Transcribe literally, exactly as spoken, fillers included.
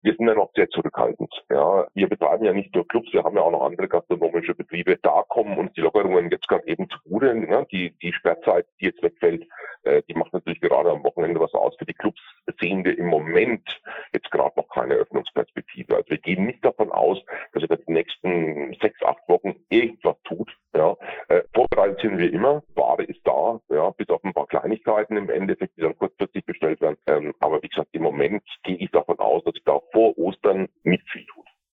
Wir sind ja noch sehr zurückhaltend. Ja, wir betreiben ja nicht nur Clubs, wir haben ja auch noch andere gastronomische Betriebe. Da kommen uns die Lockerungen jetzt gerade eben zugute. Ne? Die, die Sperrzeit, die jetzt wegfällt, äh, die macht natürlich gerade am Wochenende was aus. Für die Clubs sehen wir im Moment jetzt gerade noch keine Öffnungsperspektive. Also wir gehen nicht davon aus, dass in den nächsten sechs, acht Wochen irgendwas tut. Ja, äh, vorbereitet sind wir immer. Ware ist da, ja, bis auf ein paar Kleinigkeiten im Endeffekt, die dann kurzfristig bestellt werden. Ähm, aber wie gesagt, im Moment gehe ich davon aus, dass ich da vor Ostern nicht viel